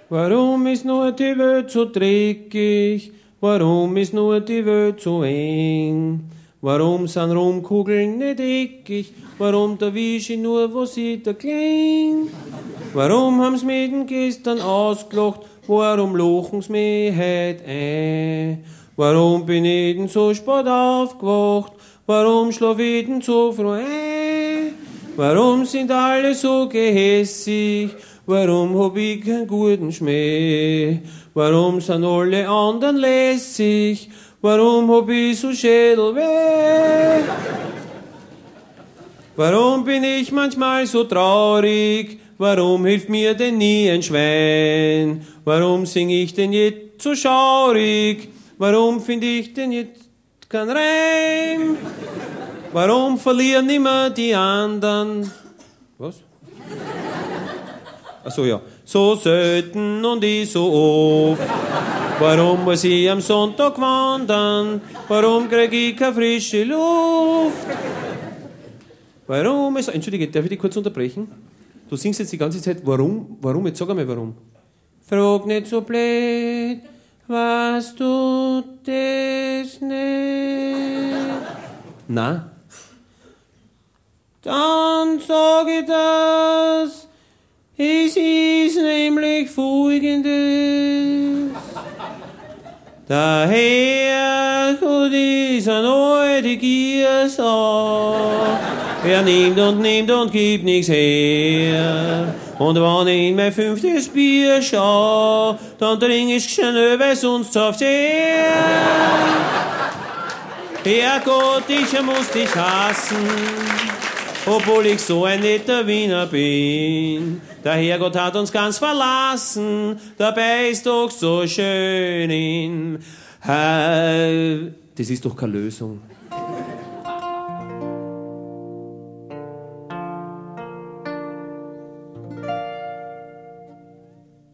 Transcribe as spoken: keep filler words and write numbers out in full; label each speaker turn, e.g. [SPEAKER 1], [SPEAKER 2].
[SPEAKER 1] Warum ist nur die Welt so dreckig? Warum ist nur die Welt so eng? Warum sind Rumkugeln nicht eckig? Warum der Wischi nur, wo sie da klingt? Warum haben's mich denn gestern ausgelacht? Warum lachen's mich heut ein? Warum bin ich denn so spät aufgewacht? Warum schlaf ich denn so früh ein? Warum sind alle so gehässig? Warum hab ich keinen guten Schmäh? Warum sind alle anderen lässig? Warum hab ich so Schädelweh? Warum bin ich manchmal so traurig? Warum hilft mir denn nie ein Schwein? Warum sing ich denn jetzt so schaurig? Warum find ich denn jetzt kein Reim? Warum verlieren immer die anderen? Was? Ach so, ja. So selten und ich so oft. Warum muss ich am Sonntag wandern? Warum krieg ich keine frische Luft? Warum ist... Entschuldige, darf ich dich kurz unterbrechen? Du singst jetzt die ganze Zeit, warum? Warum? Jetzt sag einmal, warum. Frag nicht so blöd, was du das nicht? Na? Dann sag ich das, es ist nämlich folgendes. Der Herrgott ist ein alte Giersau. Er nimmt und nimmt und gibt nichts her. Und wenn ich in mein fünftes Bier schau, dann trink ich schnell, weil sonst sauft's her. Herrgott, ich muss dich hassen, obwohl ich so ein netter Wiener bin. Der Herrgott hat uns ganz verlassen, dabei ist doch so schön in... Das ist doch keine Lösung.